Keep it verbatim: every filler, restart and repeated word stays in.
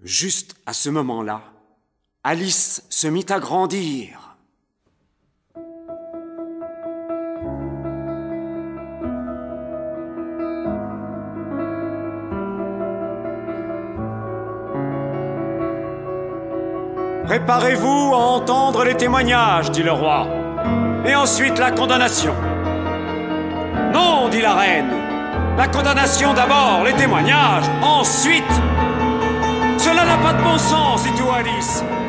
Juste à ce moment-là, Alice se mit à grandir. Préparez-vous à entendre les témoignages, dit le roi, et ensuite la condamnation. Non, dit la reine, la condamnation d'abord, les témoignages, ensuite. Cela n'a pas de bon sens, dit tout Alice.